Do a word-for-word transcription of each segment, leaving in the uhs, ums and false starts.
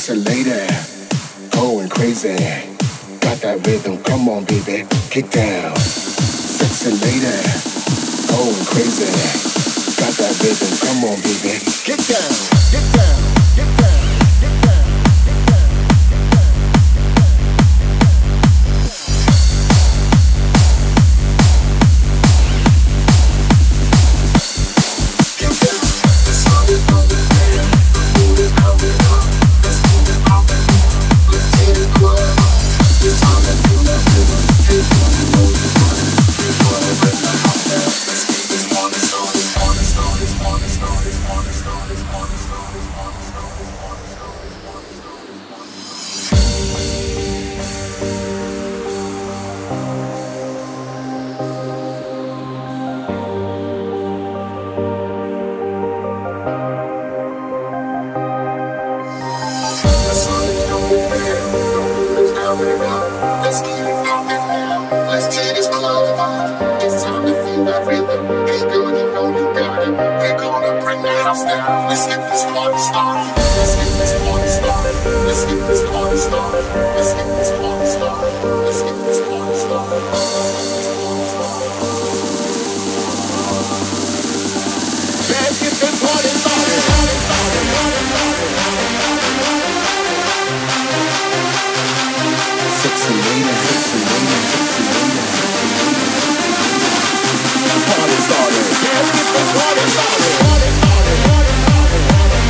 Sexy lady, going crazy. Got that rhythm, come on baby, kick down. Sexy lady, going crazy. Got that rhythm, come on baby, get down, get down, get down, get down, get down, get down. Get down. The sun is coming down, the moon is coming up. Let's move it up and down, let's take it club. It's time to feel that rhythm. Hey, girl, you know you got it. Hey, boy, bring the house down. Let's get this party started, party started, party started, party started, party started, party started, party started, party The sun is coming down, the moon is coming up. Let's get it poppin' now. Let's tear this club up. It's time to feel that rhythm. Hey girl, you know you got it. We're gonna bring the house down. Let's get this party started. Let's get this party started. Let's get this party started. Let's get this party started. Let's get this party started. Let's get this party started. Sexy lady, sexy lady, sexy lady, sexy lady. Party started. Let's get this party started. Party started. Party started.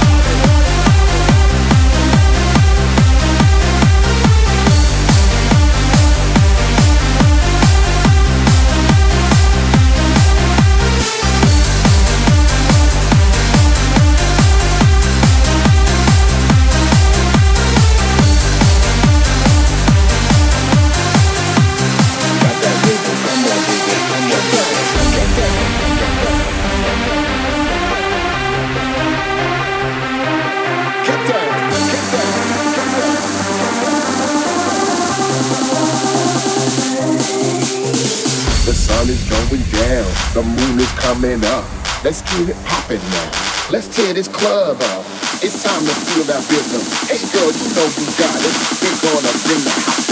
The sun is going down, the moon is coming up. Let's get it poppin' now. Let's tear this club up. It's time to feel that rhythm. Hey girl, you know you got it. We're gonna bring the house